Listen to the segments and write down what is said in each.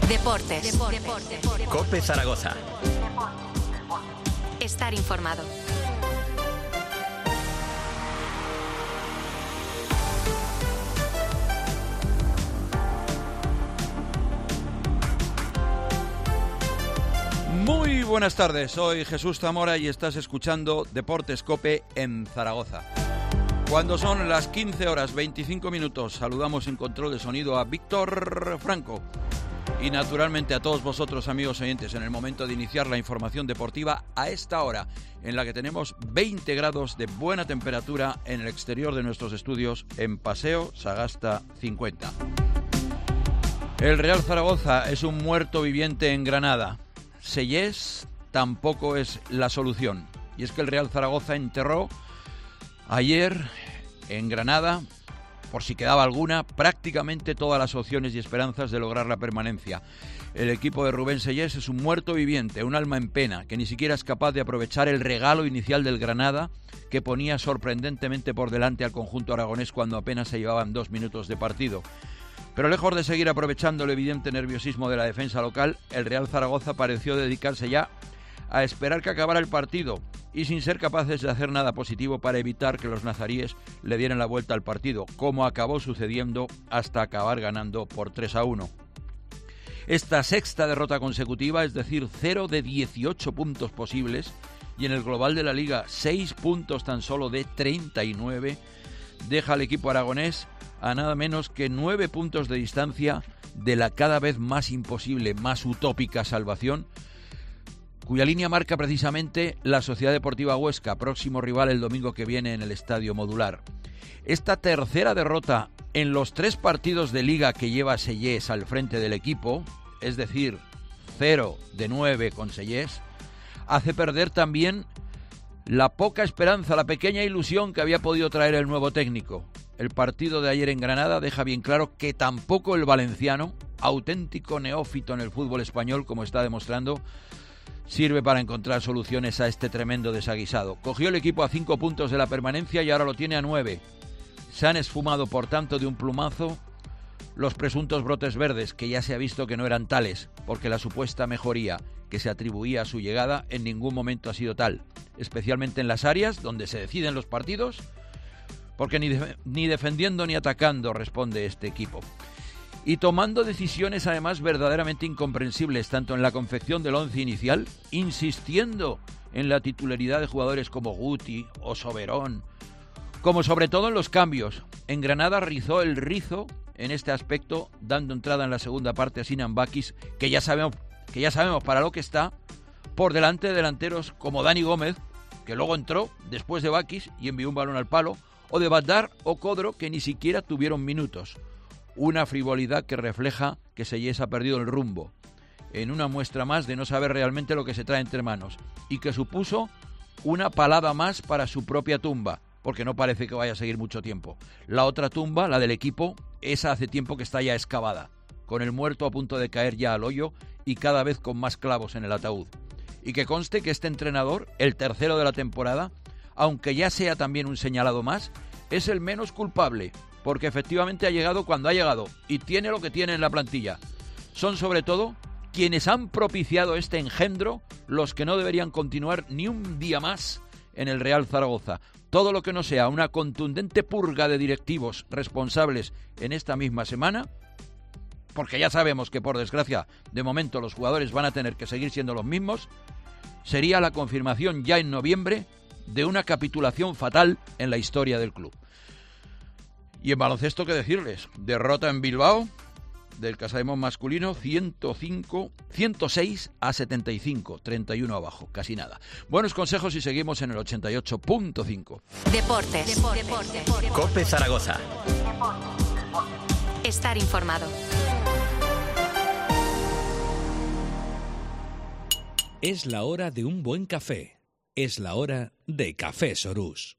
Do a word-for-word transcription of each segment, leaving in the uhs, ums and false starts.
Deportes. Deportes. COPE Zaragoza. Estar informado. Muy buenas tardes, soy Jesús Zamora y estás escuchando Deportes COPE en Zaragoza. Cuando son las quince horas veinticinco minutos, saludamos en control de sonido a Víctor Franco y naturalmente a todos vosotros, amigos oyentes, en el momento de iniciar la información deportiva a esta hora, en la que tenemos veinte grados de buena temperatura en el exterior de nuestros estudios en Paseo Sagasta cincuenta. El Real Zaragoza es un muerto viviente en Granada. Seyés tampoco es la solución. Y es que el Real Zaragoza enterró ayer en Granada, por si quedaba alguna, prácticamente todas las opciones y esperanzas de lograr la permanencia. El equipo de Rubén Seyés es un muerto viviente, un alma en pena, que ni siquiera es capaz de aprovechar el regalo inicial del Granada, que ponía sorprendentemente por delante al conjunto aragonés cuando apenas se llevaban dos minutos de partido. Pero lejos de seguir aprovechando el evidente nerviosismo de la defensa local, el Real Zaragoza pareció dedicarse ya a esperar que acabara el partido y sin ser capaces de hacer nada positivo para evitar que los nazaríes le dieran la vuelta al partido, como acabó sucediendo hasta acabar ganando por tres a uno. Esta sexta derrota consecutiva, es decir, cero de dieciocho puntos posibles, y en el global de la Liga seis puntos tan solo de treinta y nueve, deja al equipo aragonés a nada menos que nueve puntos de distancia de la cada vez más imposible, más utópica salvación, cuya línea marca precisamente la Sociedad Deportiva Huesca, próximo rival el domingo que viene en el Estadio Modular. Esta tercera derrota en los tres partidos de Liga que lleva Seyés al frente del equipo, es decir, cero de nueve con Seyés, hace perder también la poca esperanza, la pequeña ilusión que había podido traer el nuevo técnico. El partido de ayer en Granada deja bien claro que tampoco el valenciano, auténtico neófito en el fútbol español, como está demostrando, sirve para encontrar soluciones a este tremendo desaguisado. Cogió el equipo a cinco puntos de la permanencia y ahora lo tiene a nueve. Se han esfumado, por tanto, de un plumazo los presuntos brotes verdes, que ya se ha visto que no eran tales, porque la supuesta mejoría que se atribuía a su llegada en ningún momento ha sido tal, especialmente en las áreas donde se deciden los partidos, porque ni, de, ni defendiendo ni atacando responde este equipo. Y tomando decisiones además verdaderamente incomprensibles, tanto en la confección del once inicial, insistiendo en la titularidad de jugadores como Guti o Soberón, como sobre todo en los cambios. En Granada rizó el rizo en este aspecto, dando entrada en la segunda parte a Sinan Bakis, que ya sabemos, que ya sabemos para lo que está, por delante de delanteros como Dani Gómez, que luego entró después de Bakis y envió un balón al palo, o de Badar o Codro, que ni siquiera tuvieron minutos. Una frivolidad que refleja que Seyés ha perdido el rumbo, en una muestra más de no saber realmente lo que se trae entre manos, y que supuso una palada más para su propia tumba, porque no parece que vaya a seguir mucho tiempo. La otra tumba, la del equipo, esa hace tiempo que está ya excavada, con el muerto a punto de caer ya al hoyo y cada vez con más clavos en el ataúd. Y que conste que este entrenador, el tercero de la temporada, aunque ya sea también un señalado más, es el menos culpable, porque efectivamente ha llegado cuando ha llegado y tiene lo que tiene en la plantilla. Son sobre todo quienes han propiciado este engendro los que no deberían continuar ni un día más en el Real Zaragoza. Todo lo que no sea una contundente purga de directivos responsables en esta misma semana, porque ya sabemos que por desgracia de momento los jugadores van a tener que seguir siendo los mismos, sería la confirmación ya en noviembre de una capitulación fatal en la historia del club. Y en baloncesto, ¿qué decirles? Derrota en Bilbao del Casademón masculino, ciento cinco, ciento seis a setenta y cinco, treinta y uno abajo, casi nada. Buenos consejos y seguimos en el ochenta y ocho punto cinco. Deportes. Deportes. Deportes. COPE Zaragoza. Estar informado. Es la hora de un buen café. Es la hora de Café Sorús.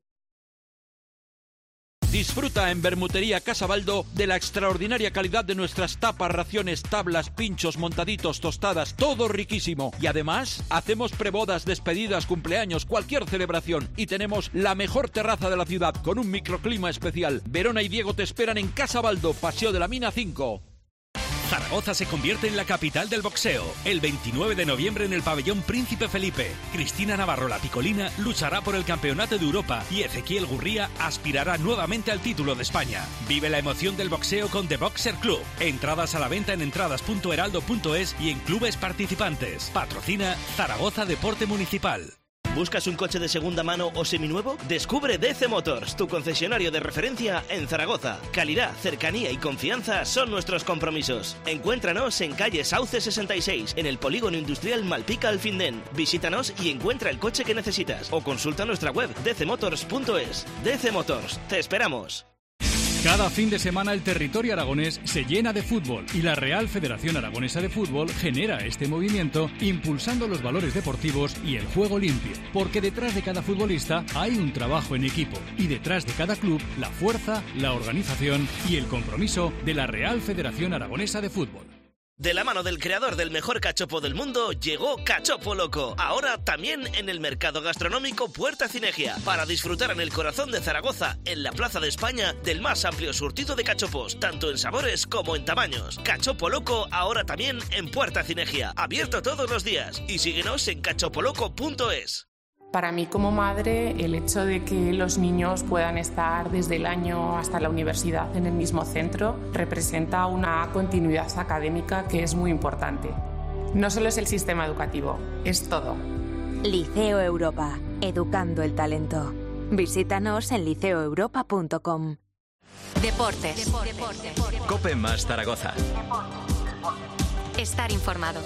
Disfruta en Bermutería Casabaldo de la extraordinaria calidad de nuestras tapas, raciones, tablas, pinchos, montaditos, tostadas, todo riquísimo. Y además, hacemos prebodas, despedidas, cumpleaños, cualquier celebración. Y tenemos la mejor terraza de la ciudad con un microclima especial. Verona y Diego te esperan en Casabaldo, Paseo de la Mina cinco. Zaragoza se convierte en la capital del boxeo. El veintinueve de noviembre en el pabellón Príncipe Felipe. Cristina Navarro, la picolina, luchará por el campeonato de Europa y Ezequiel Gurría aspirará nuevamente al título de España. Vive la emoción del boxeo con The Boxer Club. Entradas a la venta en entradas punto heraldo punto es y en clubes participantes. Patrocina Zaragoza Deporte Municipal. ¿Buscas un coche de segunda mano o seminuevo? Descubre D C Motors, tu concesionario de referencia en Zaragoza. Calidad, cercanía y confianza son nuestros compromisos. Encuéntranos en calle Sauce sesenta y seis, en el polígono industrial Malpica Alfindén. Visítanos y encuentra el coche que necesitas. O consulta nuestra web d c motors punto es. D C Motors, te esperamos. Cada fin de semana el territorio aragonés se llena de fútbol y la Real Federación Aragonesa de Fútbol genera este movimiento impulsando los valores deportivos y el juego limpio, porque detrás de cada futbolista hay un trabajo en equipo y detrás de cada club la fuerza, la organización y el compromiso de la Real Federación Aragonesa de Fútbol. De la mano del creador del mejor cachopo del mundo, llegó Cachopo Loco. Ahora también en el mercado gastronómico Puerta Cinegia. Para disfrutar en el corazón de Zaragoza, en la Plaza de España, del más amplio surtido de cachopos, tanto en sabores como en tamaños. Cachopo Loco ahora también en Puerta Cinegia. Abierto todos los días. Y síguenos en cachopoloco punto es. Para mí como madre, el hecho de que los niños puedan estar desde el año hasta la universidad en el mismo centro representa una continuidad académica que es muy importante. No solo es el sistema educativo, es todo. Liceo Europa, educando el talento. Visítanos en liceo europa punto com. Deportes. Deportes. Cope más Zaragoza. Estar informado.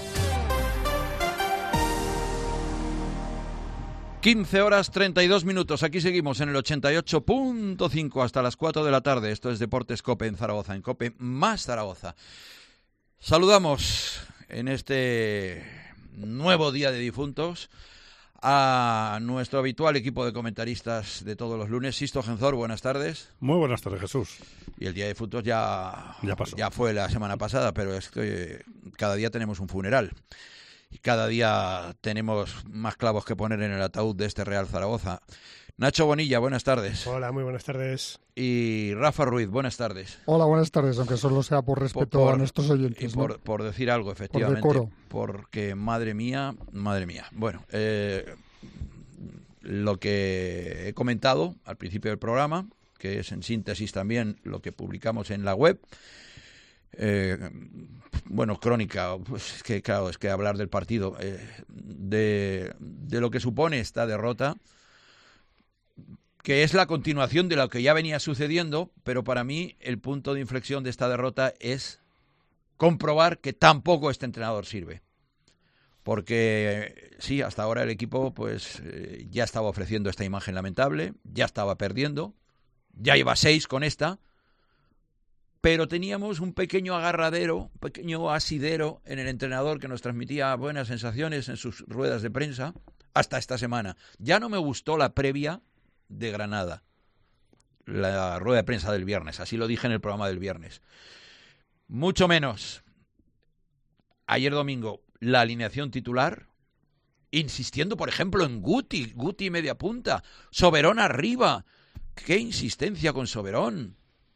quince horas treinta y dos minutos. Aquí seguimos en el ochenta y ocho punto cinco hasta las cuatro de la tarde. Esto es Deportes Cope en Zaragoza, en Cope más Zaragoza. Saludamos en este nuevo Día de Difuntos a nuestro habitual equipo de comentaristas de todos los lunes. Sisto Genzor, buenas tardes. Muy buenas tardes, Jesús. Y el Día de Difuntos ya, ya, pasó. ya fue la semana pasada, pero es que cada día tenemos un funeral. Y cada día tenemos más clavos que poner en el ataúd de este Real Zaragoza. Nacho Bonilla, buenas tardes. Hola, muy buenas tardes. Y Rafa Ruiz, buenas tardes. Hola, buenas tardes, aunque solo sea por respeto por, a nuestros oyentes. Y por, ¿no? por decir algo, efectivamente. Por decoro. Porque, madre mía, madre mía. Bueno, eh, lo que he comentado al principio del programa, que es en síntesis también lo que publicamos en la web. Eh, bueno, crónica, pues es que claro, es que hablar del partido, eh, de, de lo que supone esta derrota, que es la continuación de lo que ya venía sucediendo, pero para mí el punto de inflexión de esta derrota es comprobar que tampoco este entrenador sirve. Porque sí, hasta ahora el equipo pues eh, ya estaba ofreciendo esta imagen lamentable, ya estaba perdiendo, ya lleva seis con esta, pero teníamos un pequeño agarradero, un pequeño asidero en el entrenador que nos transmitía buenas sensaciones en sus ruedas de prensa hasta esta semana. Ya no me gustó la previa de Granada, la rueda de prensa del viernes, así lo dije en el programa del viernes. Mucho menos ayer domingo la alineación titular, insistiendo por ejemplo en Guti, Guti media punta, Soberón arriba. ¡Qué insistencia con Soberón!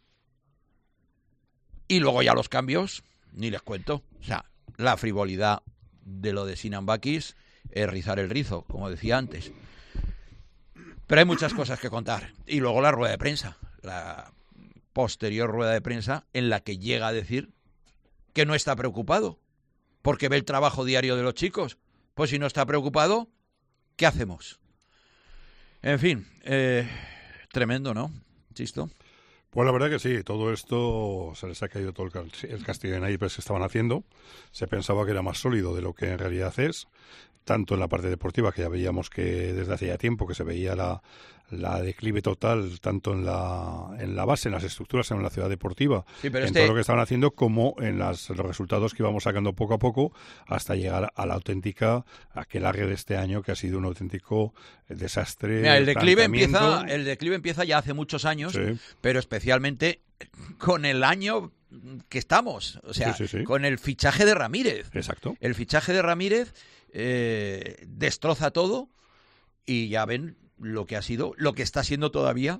Y luego ya los cambios, ni les cuento. O sea, la frivolidad de lo de Sinan Bakis es rizar el rizo, como decía antes. Pero hay muchas cosas que contar. Y luego la rueda de prensa, la posterior rueda de prensa, en la que llega a decir que no está preocupado, porque ve el trabajo diario de los chicos. Pues si no está preocupado, ¿qué hacemos? En fin, eh, tremendo, ¿no, Chisto? Pues la verdad que sí, todo esto se les ha caído todo el castillo de naipes que estaban haciendo. Se pensaba que era más sólido de lo que en realidad es, tanto en la parte deportiva, que ya veíamos que desde hace ya tiempo que se veía la, la declive total, tanto en la, en la base, en las estructuras, en la ciudad deportiva, sí, pero en este... todo lo que estaban haciendo, como en las, los resultados que íbamos sacando poco a poco, hasta llegar a la auténtica, aquel área de este año que ha sido un auténtico desastre. Mira, el declive empieza, el declive empieza ya hace muchos años, sí, pero especialmente con el año que estamos, o sea, sí, sí, sí. con el fichaje de Ramírez. Exacto. El fichaje de Ramírez eh, destroza todo y ya ven lo que ha sido, lo que está siendo todavía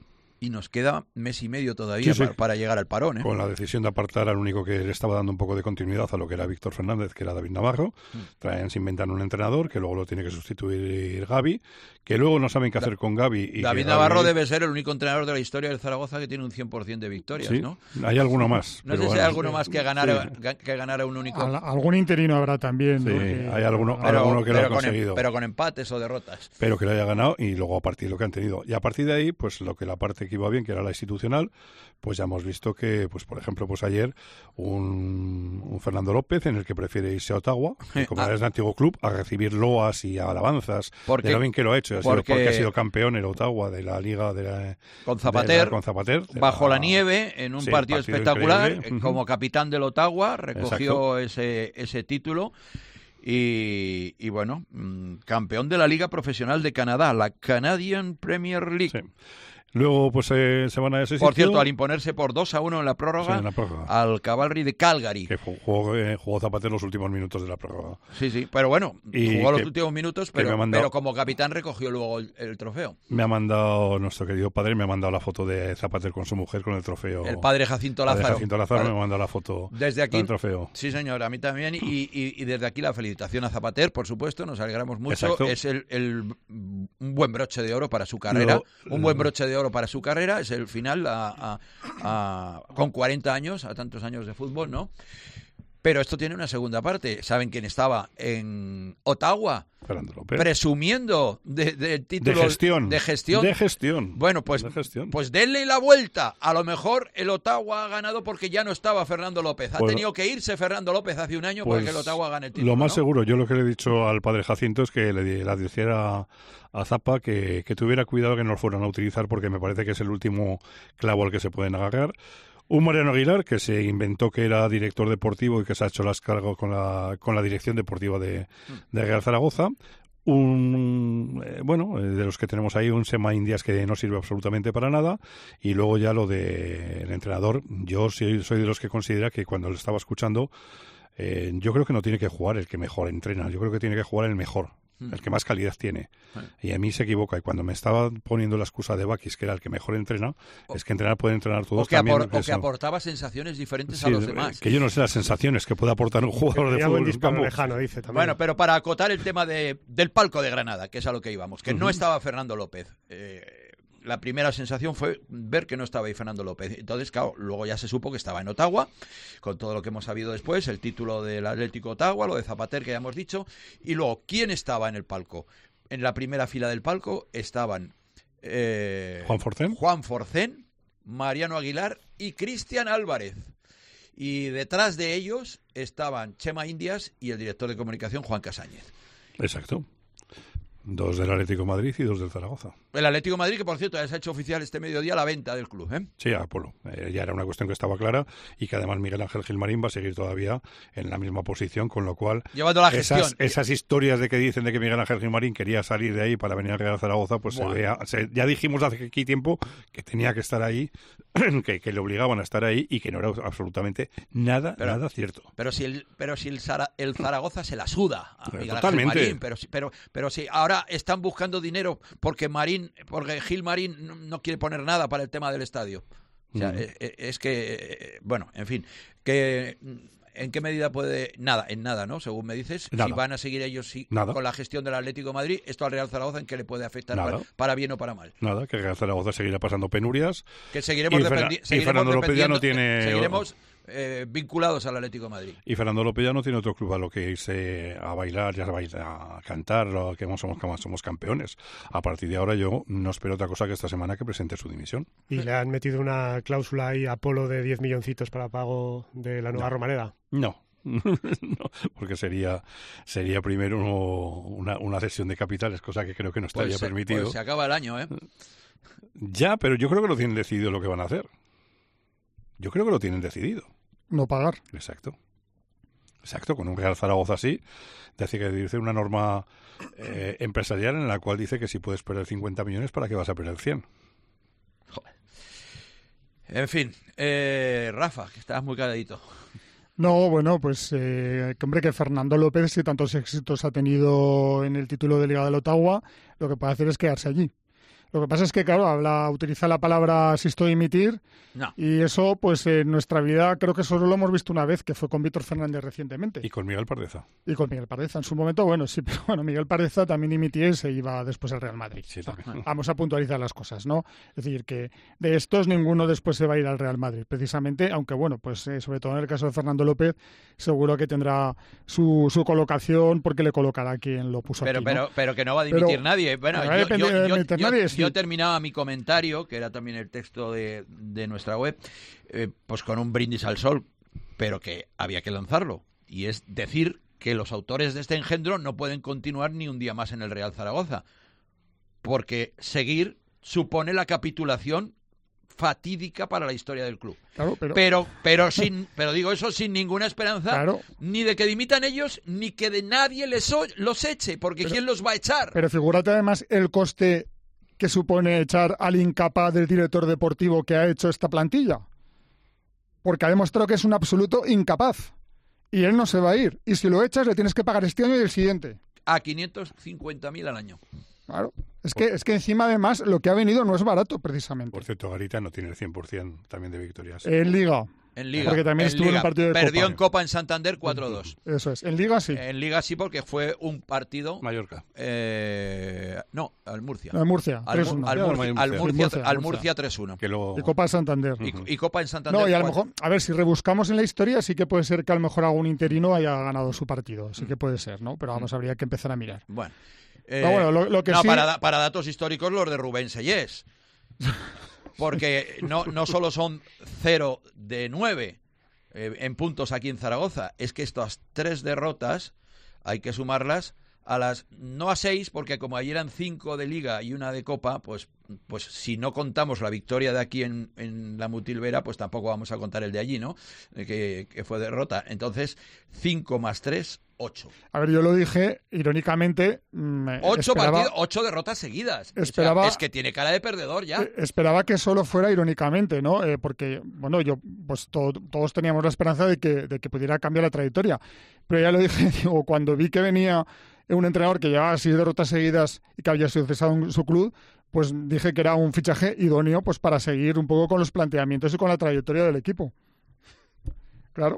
Y nos queda mes y medio todavía sí, para, sí. para llegar al parón. ¿eh? Con la decisión de apartar al único que le estaba dando un poco de continuidad a lo que era Víctor Fernández, que era David Navarro. Mm. Traen, se inventan un entrenador que luego lo tiene que sustituir Gavi, que luego no saben qué hacer con Gavi. Y David Navarro Gavi... debe ser el único entrenador de la historia del Zaragoza que tiene un cien por ciento de victorias, sí, ¿no? Hay alguno más. No sé si bueno, hay alguno más que ganara, sí. que ganara un único. Al, algún interino habrá también. Sí, ¿no? que... hay alguno, pero, alguno que pero lo ha con conseguido. Em, pero con empates o derrotas. Pero que lo haya ganado y luego a partir de lo que han tenido. Y a partir de ahí, pues lo que la parte que iba bien, que era la institucional, pues ya hemos visto que, pues por ejemplo, pues ayer un, un Fernando López en el que prefiere irse a Ottawa, que como ah. es de antiguo club, a recibir loas y alabanzas porque, de lo bien que lo ha hecho. Ha porque, sido porque ha sido campeón en Ottawa de la Liga de la, con Zapater, de la, con Zapater bajo la, la nieve, en un sí, partido, partido espectacular, increíble. como capitán del Ottawa, recogió ese, ese título. Y, y bueno, mmm, campeón de la Liga Profesional de Canadá, la Canadian Premier League. Sí. Luego, pues eh, se van a ese Por sitio. cierto, al imponerse por dos a uno en la prórroga, sí, en la prórroga. al Cavalry de Calgary. Que jugó, eh, jugó Zapater los últimos minutos de la prórroga. Sí, sí, pero bueno, y jugó que, los últimos minutos, pero, mandado, pero como capitán recogió luego el, el trofeo. Me ha mandado, nuestro querido padre, me ha mandado la foto de Zapater con su mujer con el trofeo. El padre Jacinto Lázaro. Padre Jacinto Lázaro padre. me ha mandado la foto desde aquí, con el trofeo. Sí, señor, a mí también. Y, y, y desde aquí la felicitación a Zapater, por supuesto, nos alegramos mucho. Exacto. Es el, el, un buen broche de oro para su carrera, Lo, un buen broche de oro para su carrera. Es el final a, a, a, con cuarenta años, a tantos años de fútbol, ¿no? Pero esto tiene una segunda parte. ¿Saben quién estaba en Ottawa? Fernando López. Presumiendo del de título de gestión. de gestión. De gestión. Bueno, pues, de gestión. pues denle la vuelta. A lo mejor el Ottawa ha ganado porque ya no estaba Fernando López. Ha pues, tenido que irse Fernando López hace un año pues, para que el Ottawa gane el título. Lo más ¿no? seguro, yo lo que le he dicho al padre Jacinto es que le, le dijera a Zapa que, que tuviera cuidado que no lo fueran a utilizar porque me parece que es el último clavo al que se pueden agarrar. Un Mariano Aguilar que se inventó que era director deportivo y que se ha hecho las cargas con la, con la dirección deportiva de, de Real Zaragoza. Un, eh, bueno, de los que tenemos ahí, un Sema Indias que no sirve absolutamente para nada. Y luego ya lo del entrenador. Yo soy, soy de los que considera que cuando lo estaba escuchando, eh, yo creo que no tiene que jugar el que mejor entrena. Yo creo que tiene que jugar el mejor. El que más calidad tiene. Y a mí se equivoca. Y cuando me estaba poniendo la excusa de Bakis, que era el que mejor entrena, o, es que entrenar puede entrenar todos o que también. Apor, o que aportaba sensaciones diferentes sí, a los demás. Que yo no sé las sensaciones que puede aportar un jugador de fútbol. Disparo lejano, dice también. Bueno, pero para acotar el tema de, del palco de Granada, que es a lo que íbamos, que uh-huh. no estaba Fernando López. Eh, la primera sensación fue ver que no estaba ahí Fernando López. Entonces, claro, luego ya se supo que estaba en Ottawa, con todo lo que hemos sabido después, el título del Atlético Ottawa, lo de Zapater que ya hemos dicho, y luego, ¿quién estaba en el palco? En la primera fila del palco estaban eh, Juan Forcén, Juan Forcén, Mariano Aguilar y Cristian Álvarez. Y detrás de ellos estaban Chema Indias y el director de comunicación, Juan Casáñez. Exacto. Dos del Atlético de Madrid y dos del Zaragoza. El Atlético de Madrid, que por cierto ya se ha hecho oficial este mediodía la venta del club, ¿eh? Sí, a Apolo. Eh, ya era una cuestión que estaba clara y que además Miguel Ángel Gilmarín va a seguir todavía en la misma posición, con lo cual llevando la gestión. Esas, esas historias de que dicen de que Miguel Ángel Gilmarín quería salir de ahí para venir a Real Zaragoza, pues bueno. se vea, se, ya dijimos hace aquí tiempo que tenía que estar ahí, que, que le obligaban a estar ahí y que no era absolutamente nada, pero, nada cierto. Pero si el, pero si el, Zara, el Zaragoza se la suda a Miguel Totalmente. Ángel Marín, pero, pero, pero si ahora están buscando dinero porque Marín, porque Gil Marín no, no quiere poner nada para el tema del estadio. O sea, mm. es, es que, bueno, en fin, que ¿en qué medida puede? Nada, en nada, ¿no? Según me dices, nada. Si van a seguir ellos sí, con la gestión del Atlético de Madrid, esto al Real Zaragoza, ¿en qué le puede afectar para, para bien o para mal? Nada, que Real Zaragoza seguirá pasando penurias. Que seguiremos dependiendo. Y Fernando López ya no tiene... Seguiremos Eh, vinculados al Atlético de Madrid. Y Fernando López ya no tiene otro club a lo que irse a bailar, ya a, bailar, a cantar, lo que somos, somos campeones. A partir de ahora yo no espero otra cosa que esta semana que presente su dimisión. ¿Y le han metido una cláusula ahí a Apolo de diez milloncitos para pago de la nueva no. Romareda? No. no, porque sería sería primero una, una cesión de capitales, cosa que creo que no estaría pues se, permitido. Pues se acaba el año, ¿eh? Ya, pero yo creo que lo tienen decidido lo que van a hacer. Yo creo que lo tienen decidido. No pagar. Exacto. Exacto, con un Real Zaragoza así, dice que dice una norma eh, empresarial en la cual dice que si puedes perder cincuenta millones, ¿para qué vas a perder cien? Joder. En fin, eh, Rafa, que estabas muy calladito. No, bueno, pues eh, hombre, que Fernando López, si tantos éxitos ha tenido en el título de Liga del Ottawa, lo que puede hacer es quedarse allí. Lo que pasa es que, claro, habla, utiliza la palabra asisto y emitir, no. y eso, pues en nuestra vida creo que solo lo hemos visto una vez, que fue con Víctor Fernández recientemente. Y con Miguel Pardeza. Y con Miguel Pardeza. En su momento, bueno, sí, pero bueno, Miguel Pardeza también emitía y se iba después al Real Madrid. Sí, o sea, también. vamos a puntualizar las cosas, ¿no? Es decir, que de estos ninguno después se va a ir al Real Madrid, precisamente, aunque bueno, pues eh, sobre todo en el caso de Fernando López, seguro que tendrá su, su colocación porque le colocará quien lo puso pero, aquí, pero, ¿no? pero que no va a dimitir Pero, nadie. Bueno, no va a yo, depender yo, de yo, dimitir yo, nadie, sí. yo terminaba mi comentario, que era también el texto de, de nuestra web, eh, pues con un brindis al sol, pero que había que lanzarlo. Y es decir que los autores de este engendro no pueden continuar ni un día más en el Real Zaragoza, porque seguir supone la capitulación fatídica para la historia del club. Claro, pero... Pero, pero, sin, pero digo eso sin ninguna esperanza, Claro. ni de que dimitan ellos, ni que de nadie les o- los eche, porque Pero- ¿quién los va a echar? Pero figúrate además el coste que supone echar al incapaz del director deportivo que ha hecho esta plantilla. Porque ha demostrado que es un absoluto incapaz. Y él no se va a ir. Y si lo echas, le tienes que pagar este año y el siguiente. A quinientos cincuenta mil al año. Claro. Es que, es que encima, además, lo que ha venido no es barato, precisamente. Por cierto, Garita no tiene el cien por ciento también de victorias. En Liga. En Liga. Porque también en estuvo en Liga. un partido de Perdió Copa. en Copa en Santander cuatro dos. Eso es. En Liga sí. En Liga sí, porque fue un partido... Mallorca. Eh, no, al Murcia. No, en Murcia, Al, tres Mu- uno. al Sí, Murcia, al al Murcia. Murcia, Murcia, al Murcia. Murcia tres uno. Que luego... Y Copa de Santander. Y, y Copa en Santander. No, y a lo cuatro. mejor, a ver, si rebuscamos en la historia, sí que puede ser que a lo mejor algún interino haya ganado su partido. Sí que puede ser, ¿no? Pero vamos, habría que empezar a mirar. Bueno. Pero bueno, lo, lo que no, sí... para, da- para datos históricos, los de Rubén Sellés. Porque no, no solo son cero de nueve eh, en puntos aquí en Zaragoza, es que estas tres derrotas hay que sumarlas a las, no a seis, porque como ayer eran cinco de Liga y una de Copa, pues, pues si no contamos la victoria de aquí en, en la Mutilvera, pues tampoco vamos a contar el de allí, ¿no? Eh, que, que fue derrota. Entonces, cinco más tres, ocho. A ver, yo lo dije irónicamente. mm, Ocho esperaba, partidos, ocho derrotas seguidas. O sea, Esperaba- es que tiene cara de perdedor ya. eh, esperaba que solo fuera irónicamente, ¿no? Eh, porque, bueno, yo, pues to- todos teníamos la esperanza de que, de que pudiera cambiar la trayectoria. Pero ya lo dije, digo, cuando vi que venía un entrenador que llevaba seis derrotas seguidas y que había sido cesado en su club, pues dije que era un fichaje idóneo pues para seguir un poco con los planteamientos y con la trayectoria del equipo. Claro.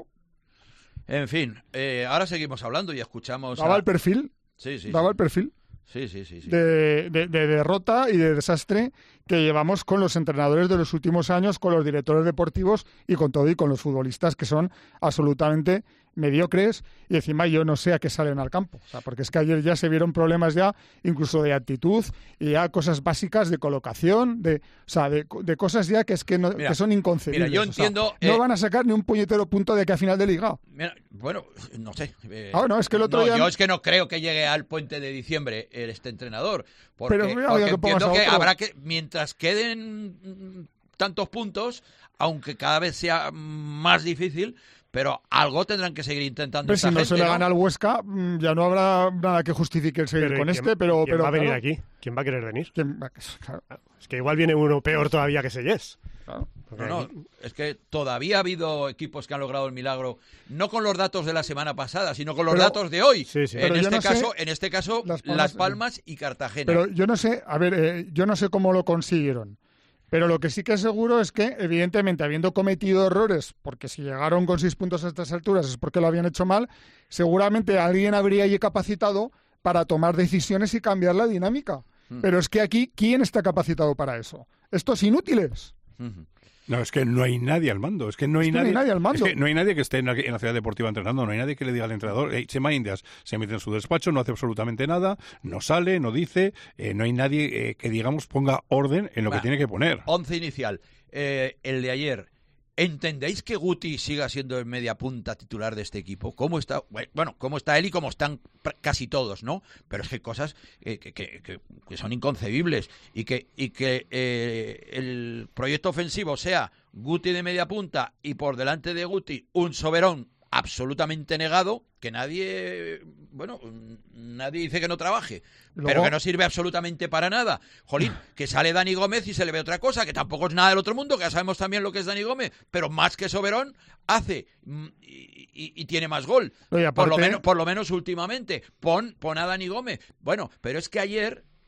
En fin, eh, ahora seguimos hablando y escuchamos. Daba a- el perfil. Sí, sí. Daba sí. el perfil. Sí, sí, sí. sí. De, de- de derrota y de desastre que llevamos con los entrenadores de los últimos años, con los directores deportivos y con todo y con los futbolistas que son absolutamente mediocres y encima yo no sé a qué salen al campo. O sea, porque es que ayer ya se vieron problemas ya incluso de actitud y ya cosas básicas de colocación, de, o sea, de, de cosas ya que es que, no, Mira, que son inconcebibles. mira, yo O sea, entiendo, no eh, van a sacar ni un puñetero punto de que a final de liga. Mira, bueno, no sé. eh, Ah, no, es que el otro no, día- yo es que no creo que llegue al puente de diciembre el- este entrenador. Porque, Pero mira, porque ya que pongas entiendo a que otro. habrá que, mientras queden mm, tantos puntos, aunque cada vez sea más difícil, pero algo tendrán que seguir intentando. Pero esta si no gente, se le ¿no? gana al Huesca, mm, ya no habrá nada que justifique el seguir Pero, con ¿quién- este, pero... ¿quién pero va a venir claro, aquí? ¿Quién va a querer venir? ¿quién va- claro, Es que igual viene uno peor todavía que Sellés. claro. Porque No, no, es que todavía ha habido equipos que han logrado el milagro, no con los datos de la semana pasada, sino con los Pero- datos de hoy. Sí, sí. En Pero yo este no sé- caso, en este caso, Las Las Palmas- Palmas, y Cartagena. Pero yo no sé, a ver, eh, yo no sé cómo lo consiguieron. Pero lo que sí que es seguro es que, evidentemente, habiendo cometido errores, porque si llegaron con seis puntos a estas alturas es porque lo habían hecho mal, seguramente alguien habría allí capacitado para tomar decisiones y cambiar la dinámica. Mm. Pero es que aquí, ¿quién está capacitado para eso? Estos inútiles. Ujú. No, es que no hay nadie al mando. Es que no hay, Es que no hay nadie, nadie al mando. Es que no hay nadie que esté en la, en la ciudad deportiva entrenando. No hay nadie que le diga al entrenador, hey, Chema Indias se mete en su despacho, no hace absolutamente nada, no sale, no dice. Eh, no hay nadie eh, que, digamos, ponga orden en lo Bueno, que tiene que poner. Once inicial. Eh, el de ayer. ¿Entendéis que Guti siga siendo el media punta titular de este equipo? ¿Cómo está? Bueno, cómo está él y cómo están pr- casi todos, ¿no? Pero es que hay cosas eh, que, que- que- que son inconcebibles y que, y que eh, el proyecto ofensivo sea Guti de media punta y por delante de Guti un Soberón absolutamente negado, que nadie, bueno, nadie dice que no trabaje, Luego- pero que no sirve absolutamente para nada. Jolín, que sale Dani Gómez y se le ve otra cosa, que tampoco es nada del otro mundo, que ya sabemos también lo que es Dani Gómez, pero más que Soberón hace mm, y, y- y tiene más gol. No, y por, lo aparte- menos, por lo menos últimamente. Pon, pon a Dani Gómez. Bueno, pero es que ayer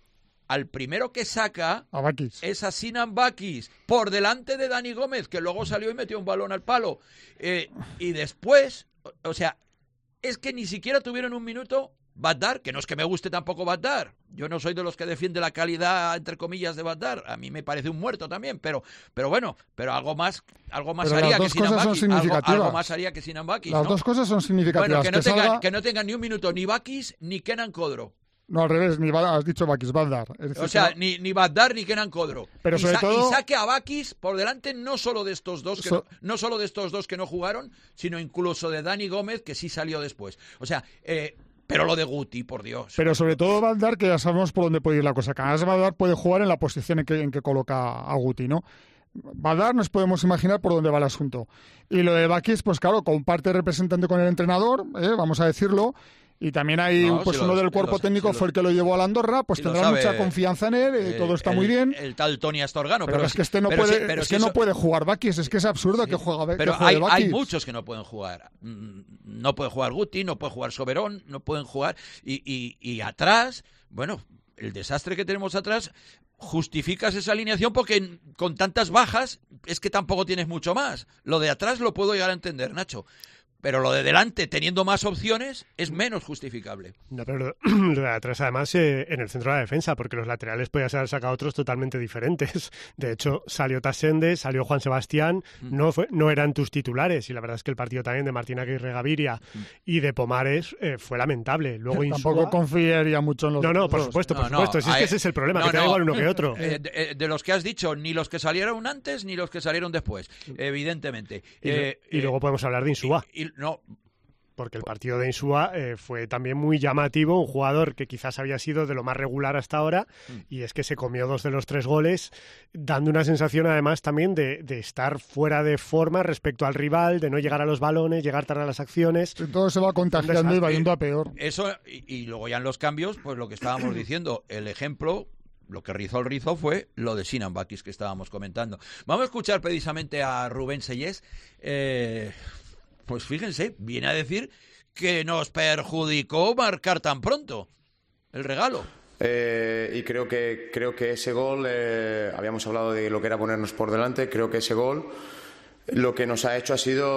al primero que saca a Bakis. es a Sinan Bakis, por delante de Dani Gómez, que luego salió y metió un balón al palo. Eh, y después, o sea, es que ni siquiera tuvieron un minuto Badar, que no es que me guste tampoco Badar. Yo no soy de los que defiende la calidad, entre comillas, de Badar. A mí me parece un muerto también, pero pero bueno, pero algo más algo más pero haría las que dos cosas son Sinan Bakis. Algo, significativas. algo más haría que Sinan Bakis, Las ¿no? dos cosas son significativas. Bueno, que no, que tengan, salga... que no tengan ni un minuto ni Bakis ni Kenan Kodro. No, al revés, ni Ba- has dicho Bakis, Badar. Es O decir, sea, que no- ni, ni Badar ni Kenan Kodro. Pero y, sobre sa- todo- y saque a Bakis por delante no solo de estos dos que So- no, no solo de estos dos que no jugaron, sino incluso de Dani Gómez, que sí salió después. O sea, eh, pero lo de Guti, por Dios. Pero sobre todo Badar, que ya sabemos por dónde puede ir la cosa. Que además Badar puede jugar en la posición en que, en que coloca a Guti, ¿no? Badar nos podemos imaginar por dónde va el asunto. Y lo de Bakis, pues claro, comparte representante con el entrenador, ¿eh? Vamos a decirlo. Y también hay, No, pues si uno lo- del cuerpo si lo- técnico si lo- fue el que lo llevó a la Andorra, pues si lo tendrá sabe, mucha confianza en él, eh, eh, todo está el- muy bien. El tal Tony Astorgano. Pero, Pero, es que este no pero puede, si- pero es si que no eso- puede jugar Bakis, es que es absurdo que juegue, Pero que juegue hay, Bakis. hay muchos que no pueden jugar. Mm, No puede jugar Guti, no puede jugar Soberón, no pueden jugar. Y, y, y atrás, bueno, el desastre que tenemos atrás, justificas esa alineación porque con tantas bajas es que tampoco tienes mucho más. Lo de atrás lo puedo llegar a entender, Nacho. Pero lo de delante, teniendo más opciones, es menos justificable. No, pero lo, lo de atrás, además, eh, en el centro de la defensa, porque los laterales podían haber sacado otros totalmente diferentes. De hecho, salió Tasende, salió Juan Sebastián, mm. no fue, no eran tus titulares. Y la verdad es que el partido también de Martín Aguirre Gaviria mm. y de Pomares eh, fue lamentable. Luego Tampoco Insúa... confiaría mucho en los No, no, dos. por supuesto, por no, supuesto. No, si es hay... que ese es el problema, no, que te da no. igual uno que otro. Eh, de, de los que has dicho, ni los que salieron antes ni los que salieron después, evidentemente. Y, eh, y luego eh, podemos hablar de Insúa. Y, y, no... Porque el partido de Insúa eh, fue también muy llamativo, un jugador que quizás había sido de lo más regular hasta ahora, mm. y es que se comió dos de los tres goles, dando una sensación además también de, de estar fuera de forma respecto al rival, de no llegar a los balones, llegar tarde a las acciones. Todo se va contagiando y va yendo a peor. Eso, y, y luego ya en los cambios, pues lo que estábamos diciendo, el ejemplo... Lo que rizó el rizo fue lo de Sinan Bakis que estábamos comentando. Vamos a escuchar precisamente a Rubén Sellés. Eh, pues fíjense, viene a decir que nos perjudicó marcar tan pronto el regalo. Eh, y creo que creo que ese gol, eh, habíamos hablado de lo que era ponernos por delante, creo que ese gol lo que nos ha hecho ha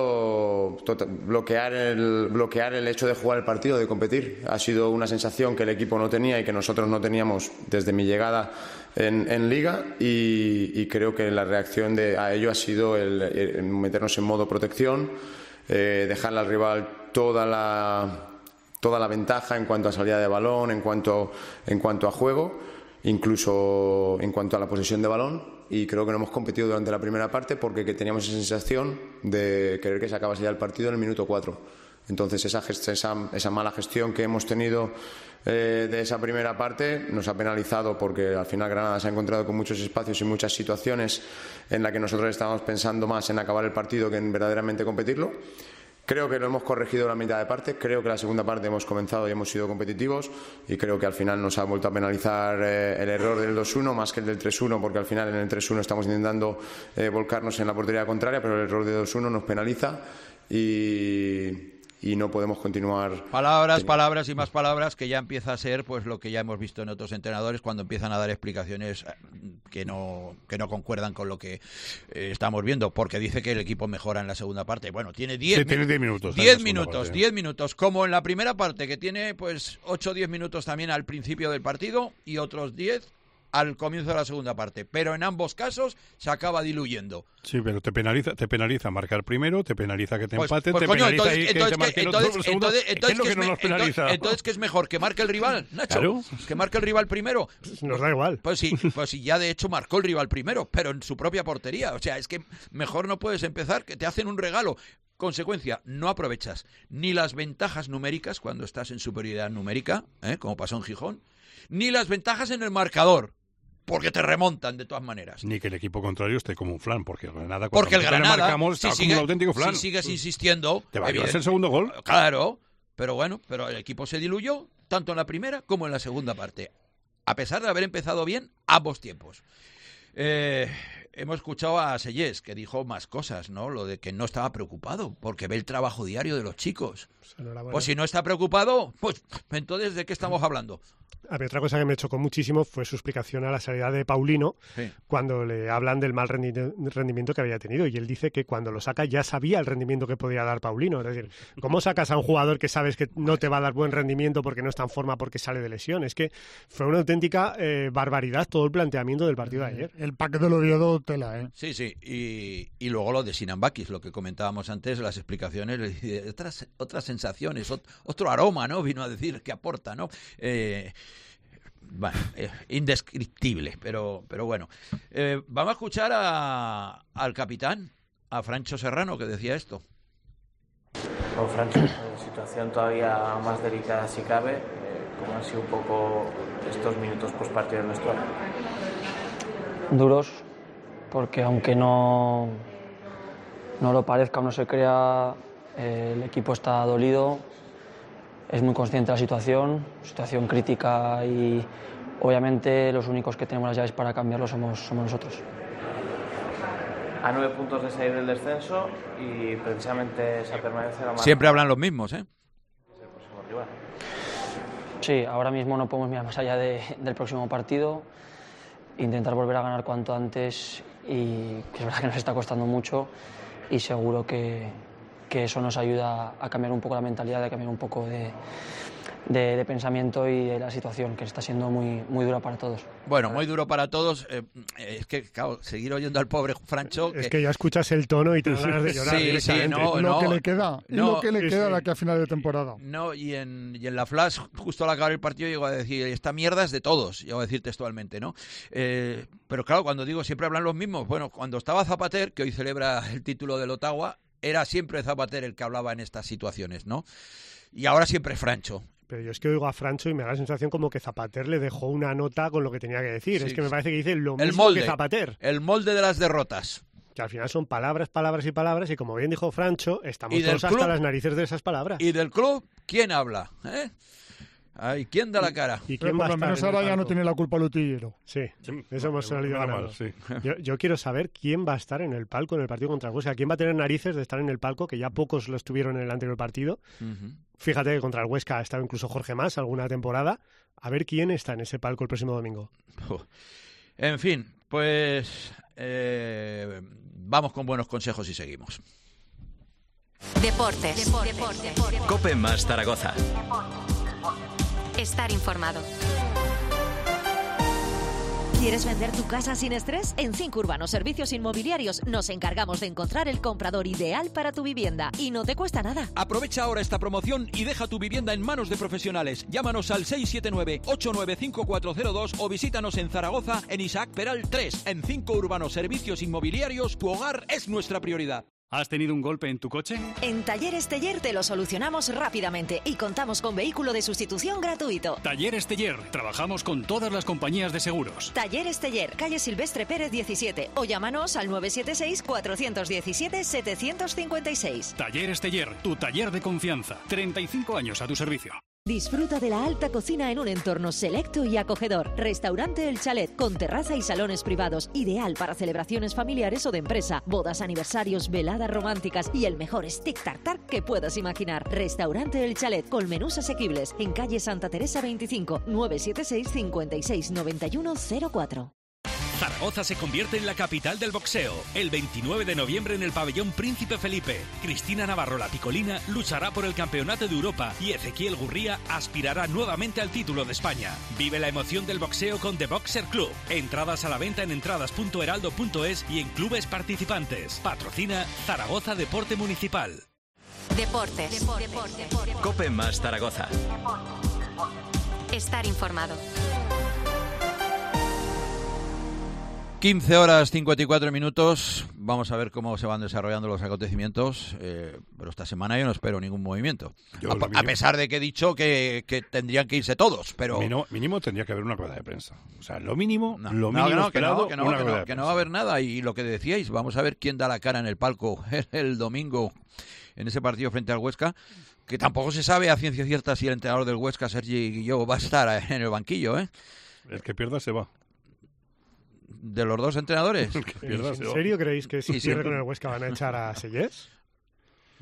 sido tota, bloquear el, bloquear el hecho de jugar el partido, de competir. Ha sido una sensación que el equipo no tenía y que nosotros no teníamos desde mi llegada en, en Liga y, y creo que la reacción de, a ello ha sido el, el meternos en modo protección, eh, dejarle al rival toda la, toda la ventaja en cuanto a salida de balón, en cuanto, en cuanto a juego, incluso en cuanto a la posesión de balón. Y creo que no hemos competido durante la primera parte porque que teníamos esa sensación de querer que se acabase ya el partido en el minuto cuatro. Entonces esa, esa, esa mala gestión que hemos tenido eh, de esa primera parte nos ha penalizado porque al final Granada se ha encontrado con muchos espacios y muchas situaciones en las que nosotros estábamos pensando más en acabar el partido que en verdaderamente competirlo. Creo que lo hemos corregido la mitad de parte, creo que la segunda parte hemos comenzado y hemos sido competitivos y creo que al final nos ha vuelto a penalizar eh, el error del dos uno más que el del tres uno porque al final en el tres uno estamos intentando eh, volcarnos en la portería contraria, pero el error del dos uno nos penaliza y... y no podemos continuar. Palabras, palabras y más palabras que ya empieza a ser pues lo que ya hemos visto en otros entrenadores cuando empiezan a dar explicaciones que no que no concuerdan con lo que eh, estamos viendo, porque dice que el equipo mejora en la segunda parte. Bueno, tiene diez sí, tiene minutos. diez minutos, diez minutos, como en la primera parte, que tiene pues ocho o diez minutos también al principio del partido y otros diez al comienzo de la segunda parte, pero en ambos casos se acaba diluyendo. Sí, pero te penaliza, te penaliza marcar primero, te penaliza que te pues, empaten, pues, te coño, penaliza entonces, y que entonces, te marque el entonces, otro segundo. entonces, entonces, ¿Qué es lo que, que no es nos me, penaliza? entonces, entonces que es mejor que marque el rival, Nacho, claro. que marque el rival primero. Nos da igual. Pues sí, pues sí, ya de hecho marcó el rival primero, pero en su propia portería. O sea, es que mejor no puedes empezar, que te hacen un regalo. Consecuencia, no aprovechas ni las ventajas numéricas cuando estás en superioridad numérica, ¿eh? Como pasó en Gijón, ni las ventajas en el marcador. Porque te remontan de todas maneras. Ni que el equipo contrario esté como un flan, porque el Granada porque el Granada, marcamos, si, está sigue, como un auténtico flan. si sigues insistiendo, te va a llevarse el segundo gol. Claro, pero bueno, pero el equipo se diluyó tanto en la primera como en la segunda parte, a pesar de haber empezado bien ambos tiempos. Eh, hemos escuchado a Sellés, que dijo más cosas, ¿no? Lo de que no estaba preocupado porque ve el trabajo diario de los chicos. Pues si no está preocupado, pues entonces ¿de qué estamos hablando? A mí otra cosa que me chocó muchísimo fue su explicación a la salida de Paulino, sí. cuando le hablan del mal rendi- rendimiento que había tenido. Y él dice que cuando lo saca ya sabía el rendimiento que podía dar Paulino. Es decir, ¿cómo sacas a un jugador que sabes que no te va a dar buen rendimiento porque no está en forma, porque sale de lesión? Es que fue una auténtica eh, barbaridad todo el planteamiento del partido de ayer. El pack del Oviedo tela, ¿eh? Sí, sí. Y, y luego lo de Sinan Bakis, lo que comentábamos antes, las explicaciones, otras, otras sensaciones, otro aroma, ¿no? Vino a decir que aporta, ¿no? Eh, Bueno, eh, indescriptible, pero, pero bueno. Eh, vamos a escuchar a, al capitán, a Francho Serrano, que decía esto. Con Francho, en situación todavía más delicada si cabe, eh, ¿cómo han sido un poco estos minutos post partido del vestuario? Duros, porque aunque no, no lo parezca o no se crea, eh, el equipo está dolido. Es muy consciente de la situación, situación crítica y obviamente los únicos que tenemos las llaves para cambiarlo somos, somos nosotros. A nueve puntos de salir del descenso y precisamente esa permanencia... La más... Siempre hablan los mismos, ¿eh? Es el próximo rival. Sí, ahora mismo no podemos mirar más allá de, del próximo partido, intentar volver a ganar cuanto antes y que es verdad que nos está costando mucho y seguro que... que eso nos ayuda a cambiar un poco la mentalidad, a cambiar un poco de, de, de pensamiento y de la situación, que está siendo muy, muy dura para todos. Bueno, muy duro para todos. Eh, es que, claro, seguir oyendo al pobre Francho... Es que, que ya escuchas el tono y te dan ganas de llorar. Sí, sí, no, lo no, que le queda, no, lo que le sí, queda sí. de aquí a final de temporada. No, y en, y en la Flash, justo al acabar el partido, llegó a decir, esta mierda es de todos, llegó a decir textualmente, ¿no? Eh, pero claro, cuando digo siempre hablan los mismos, bueno, cuando estaba Zapater, que hoy celebra el título del Ottawa, era siempre Zapater el que hablaba en estas situaciones, ¿no? Y ahora siempre Francho. Pero yo es que oigo a Francho y me da la sensación como que Zapater le dejó una nota con lo que tenía que decir. Sí, es que me sí. parece que dice lo el mismo molde, que Zapater. El molde de las derrotas. Que al final son palabras, palabras y palabras, y como bien dijo Francho, estamos ¿Y todos del club? hasta las narices de esas palabras. ¿Y del club? ¿Quién habla? ¿Eh? Ay, ¿quién da la cara? ¿Y Pero quién por va a lo estar menos en el ahora ya no palco? tiene la culpa el utillero. Sí, eso hemos salido ganando. Sí. Yo, yo quiero saber quién va a estar en el palco en el partido contra el Huesca. ¿Quién va a tener narices de estar en el palco? Que ya pocos lo estuvieron en el anterior partido. Uh-huh. Fíjate que contra el Huesca ha estado incluso Jorge Mas alguna temporada. A ver quién está en ese palco el próximo domingo. En fin, pues eh, vamos con buenos consejos y seguimos. Deportes. Deportes. Deportes. Cope más Zaragoza. Estar informado. ¿Quieres vender tu casa sin estrés? En Cinco Urbanos Servicios Inmobiliarios nos encargamos de encontrar el comprador ideal para tu vivienda y no te cuesta nada. Aprovecha ahora esta promoción y deja tu vivienda en manos de profesionales. Llámanos al seis siete nueve, ocho nueve cinco cuatro cero dos o visítanos en Zaragoza en Isaac Peral tres. En Cinco Urbanos Servicios Inmobiliarios, tu hogar es nuestra prioridad. ¿Has tenido un golpe en tu coche? En Talleres Teller te lo solucionamos rápidamente y contamos con vehículo de sustitución gratuito. Talleres Teller. Trabajamos con todas las compañías de seguros. Talleres Teller, calle Silvestre Pérez diecisiete o llámanos al nueve siete seis, cuatro uno siete, siete cinco seis. Talleres Teller, tu taller de confianza. treinta y cinco años a tu servicio. Disfruta de la alta cocina en un entorno selecto y acogedor. Restaurante El Chalet, con terraza y salones privados, ideal para celebraciones familiares o de empresa, bodas, aniversarios, veladas románticas y el mejor stick tartar que puedas imaginar. Restaurante El Chalet, con menús asequibles, en calle Santa Teresa veinticinco, nueve siete seis, cinco seis nueve uno cero cuatro. Zaragoza se convierte en la capital del boxeo. El veintinueve de noviembre en el pabellón Príncipe Felipe. Cristina Navarro, la picolina, luchará por el campeonato de Europa y Ezequiel Gurría aspirará nuevamente al título de España. Vive la emoción del boxeo con The Boxer Club. Entradas a la venta en entradas punto heraldo punto es y en clubes participantes. Patrocina Zaragoza Deporte Municipal. Deportes. Deportes. Deportes. Cope más Zaragoza. Estar informado. quince horas cincuenta y cuatro minutos. Vamos a ver cómo se van desarrollando los acontecimientos. Eh, pero esta semana yo no espero ningún movimiento. A, mínimo, a pesar de que he dicho que, que tendrían que irse todos. Pero mínimo, mínimo tendría que haber una rueda de prensa. O sea, lo mínimo, no, lo no, mínimo que no, esperado, que no, que no, una que rueda no, de que no prensa. va a haber nada. Y lo que decíais, vamos a ver quién da la cara en el palco el, el domingo en ese partido frente al Huesca. Que tampoco se sabe a ciencia cierta si el entrenador del Huesca, Sergi Guilló, va a estar en el banquillo, ¿eh? El que pierda se va. ¿De los dos entrenadores? El que pierda ¿En se va. serio creéis que si Sí, sí. pierde con el Huesca van a echar a Sellés?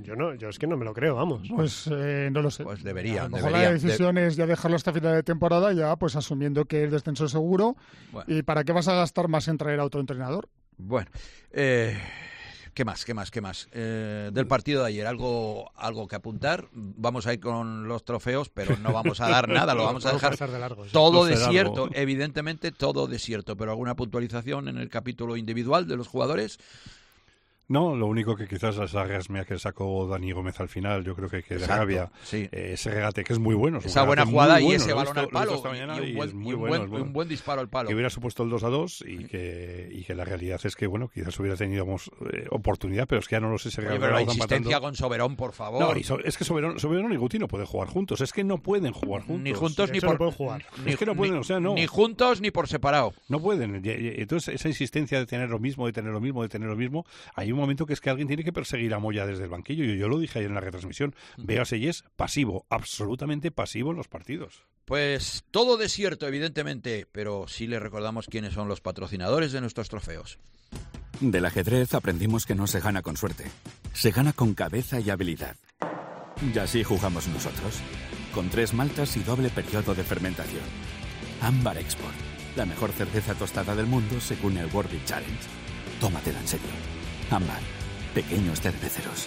Yo no, yo es que no me lo creo, vamos. Pues eh, no lo sé. Pues debería. A lo mejor debería, la decisión de... es ya dejarlo hasta final de temporada, ya pues asumiendo que el descenso es seguro. Bueno. ¿Y para qué vas a gastar más en traer a otro entrenador? Bueno, eh... ¿Qué más? ¿Qué más? ¿Qué más? Eh, del partido de ayer, ¿algo algo que apuntar? Vamos a ir con los trofeos, pero no vamos a dar nada, lo vamos a dejar de largo, sí. todo No desierto, algo. Evidentemente todo desierto, pero ¿alguna puntualización en el capítulo individual de los jugadores? No, lo único que quizás es la resmia que sacó Dani Gómez al final, yo creo que, que de rabia, sí. eh, ese regate que es muy bueno. Esa buena jugada y bueno, ese balón visto, al palo, y, y, un buen, y y un, bueno, buen, bueno. un buen disparo al palo. Que hubiera supuesto el dos a dos y que, y que la realidad es que, bueno, quizás hubiera tenido eh, oportunidad, pero es que ya no lo sé. Se Oye, pero la insistencia con Soberón, por favor. No, y so, es que Soberón, Soberón y Guti no pueden jugar juntos, es que no pueden jugar juntos. Ni juntos ni por... No pueden jugar. Ni, es que no pueden, ni, o sea, no. Ni juntos ni por separado. No pueden. Entonces, esa insistencia de tener lo mismo, de tener lo mismo, de tener lo mismo, hay un momento que es que alguien tiene que perseguir a Moya desde el banquillo. Yo, yo lo dije ayer en la retransmisión. Veo a Sellés pasivo, absolutamente pasivo en los partidos. Pues todo desierto, evidentemente, pero sí le recordamos quiénes son los patrocinadores de nuestros trofeos. Del ajedrez aprendimos que no se gana con suerte, se gana con cabeza y habilidad. Y así jugamos nosotros, con tres maltas y doble periodo de fermentación. Ámbar Export, la mejor cerveza tostada del mundo según el World Beer Challenge. Tómatela en serio. Ámbar, pequeños cerveceros.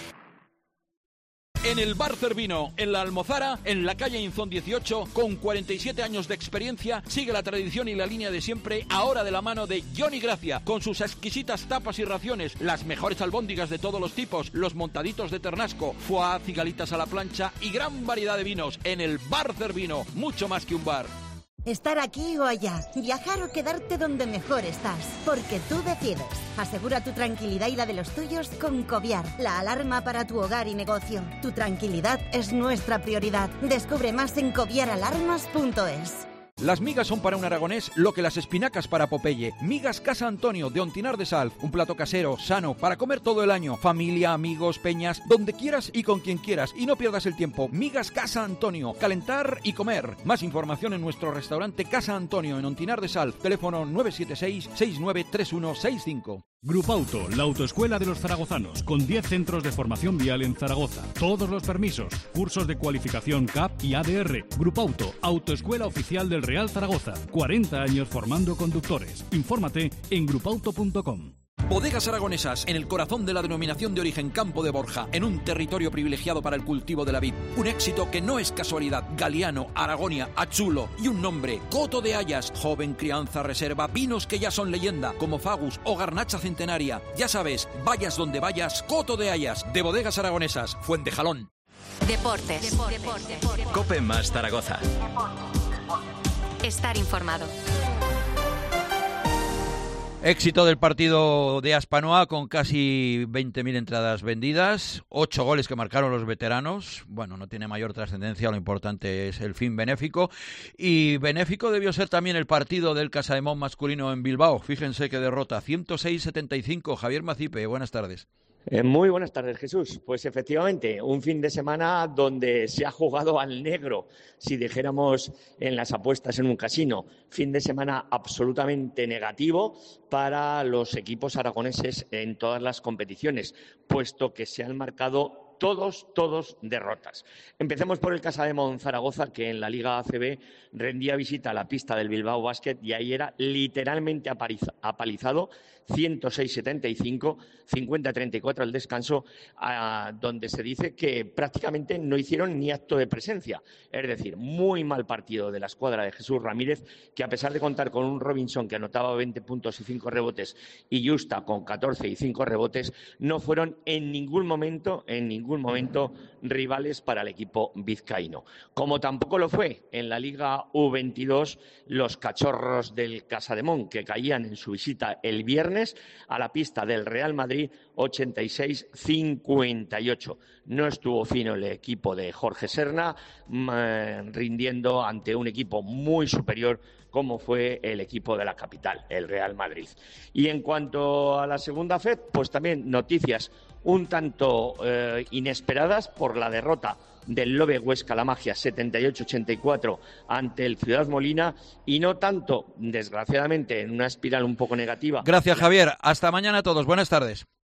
En el Bar Cervino, en la Almozara, en la calle Inzón dieciocho, con cuarenta y siete años de experiencia, sigue la tradición y la línea de siempre, ahora de la mano de Johnny Gracia, con sus exquisitas tapas y raciones, las mejores albóndigas de todos los tipos, los montaditos de ternasco, foie, cigalitas a la plancha y gran variedad de vinos. En el Bar Cervino, mucho más que un bar. Estar aquí o allá, viajar o quedarte donde mejor estás, porque tú decides. Asegura tu tranquilidad y la de los tuyos con Coviar, la alarma para tu hogar y negocio. Tu tranquilidad es nuestra prioridad. Descubre más en coviar alarmas punto es. Las migas son para un aragonés lo que las espinacas para Popeye. Migas Casa Antonio de Ontinar de Sal. Un plato casero, sano, para comer todo el año. Familia, amigos, peñas, donde quieras y con quien quieras. Y no pierdas el tiempo. Migas Casa Antonio. Calentar y comer. Más información en nuestro restaurante Casa Antonio en Ontinar de Sal. Teléfono nueve siete seis, seis nueve tres uno seis cinco. Grupauto, la autoescuela de los zaragozanos, con diez centros de formación vial en Zaragoza. Todos los permisos, cursos de cualificación C A P y A D R. Grupauto, autoescuela oficial del Real Zaragoza. cuarenta años formando conductores. Infórmate en grupauto punto com. Bodegas Aragonesas, en el corazón de la denominación de origen Campo de Borja, en un territorio privilegiado para el cultivo de la vid. Un éxito que no es casualidad. Galiano, Aragonia, Achulo y un nombre, Coto de Hayas. Joven crianza reserva, vinos que ya son leyenda, como Fagus o Garnacha Centenaria. Ya sabes, vayas donde vayas, Coto de Hayas. De Bodegas Aragonesas, Fuentejalón. Deportes. Deportes. Deportes. Cope más Zaragoza. Estar informado. Éxito del partido de Aspanoa con casi veinte mil entradas vendidas, ocho goles que marcaron los veteranos. Bueno, no tiene mayor trascendencia, lo importante es el fin benéfico. Y benéfico debió ser también el partido del Casademón masculino en Bilbao. Fíjense qué derrota, ciento seis a setenta y cinco. Javier Macipe, buenas tardes. Eh, muy buenas tardes, Jesús. Pues efectivamente, un fin de semana donde se ha jugado al negro, si dijéramos en las apuestas en un casino. Fin de semana absolutamente negativo para los equipos aragoneses en todas las competiciones, puesto que se han marcado todos, todos derrotas. Empecemos por el Casademón Zaragoza, que en la Liga A C B rendía visita a la pista del Bilbao Basket y ahí era literalmente apalizado, ciento seis a setenta y cinco, cincuenta a treinta y cuatro al descanso, a, donde se dice que prácticamente no hicieron ni acto de presencia. Es decir, muy mal partido de la escuadra de Jesús Ramírez, que a pesar de contar con un Robinson que anotaba veinte puntos y cinco rebotes y Justa con catorce y cinco rebotes, no fueron en ningún momento, en ningún momento rivales para el equipo vizcaíno. Como tampoco lo fue en la Liga U veintidós los cachorros del Casademón, que caían en su visita el viernes a la pista del Real Madrid ochenta y seis a cincuenta y ocho. No estuvo fino el equipo de Jorge Serna, mmm, rindiendo ante un equipo muy superior como fue el equipo de la capital, el Real Madrid. Y en cuanto a la segunda F E D, pues también noticias un tanto eh, inesperadas por la derrota del Lobe Huesca La Magia setenta y ocho a ochenta y cuatro ante el Ciudad Molina y no tanto, desgraciadamente, en una espiral un poco negativa. Gracias, Javier. Hasta mañana a todos. Buenas tardes.